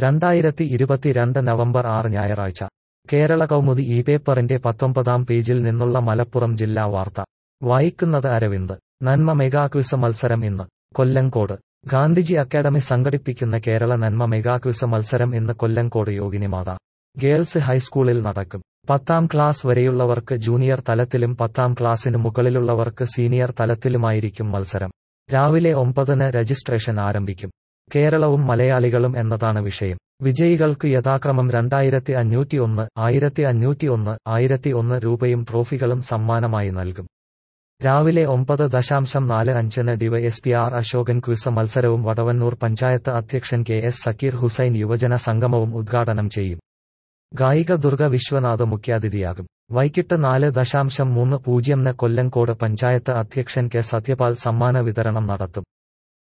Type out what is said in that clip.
2022 November 6 ഞായറാഴ്ച കേരള കൗമുദി ഈ പേപ്പറിന്റെ 19-ാം പേജിൽ നിന്നുള്ള മലപ്പുറം ജില്ലാ വാർത്ത വായിക്കുന്നത് അരവിന്ദ്. നന്മ മെഗാ ക്വിസ് മത്സരം ഇന്ന്. കൊല്ലങ്കോട് ഗാന്ധിജി അക്കാദമി സംഘടിപ്പിക്കുന്ന കേരള നന്മ മെഗാ ക്വിസ് മത്സരം ഇന്ന് കൊല്ലങ്കോട് യോഗിനിമാത ഗേൾസ് ഹൈസ്കൂളിൽ നടക്കും. 10ാം ക്ലാസ് വരെയുള്ളവർക്ക് ജൂനിയർ തലത്തിലും 10ാം ക്ലാസിന് മുകളിലുള്ളവർക്ക് സീനിയർ തലത്തിലുമായിരിക്കും മത്സരം. രാവിലെ 9-ന് രജിസ്ട്രേഷൻ ആരംഭിക്കും. കേരളവും മലയാളികളും എന്നതാണ് വിഷയം. വിജയികൾക്ക് യഥാക്രമം 2501, 1501, 1001 രൂപയും ട്രോഫികളും സമ്മാനമായി നൽകും. രാവിലെ 9:45-ന് ഡിവൈഎസ്പി ആർ അശോകൻ ക്വിസ് മത്സരവും വടവന്നൂർ പഞ്ചായത്ത് അധ്യക്ഷൻ കെ എസ് സക്കീർ ഹുസൈൻ യുവജന സംഗമവും ഉദ്ഘാടനം ചെയ്യും. ഗായിക ദുർഗ വിശ്വനാഥ് മുഖ്യാതിഥിയാകും. വൈകിട്ട് 4:30-ന് കൊല്ലങ്കോട് പഞ്ചായത്ത് അധ്യക്ഷൻ കെ സത്യപാൽ സമ്മാന വിതരണം നടത്തും.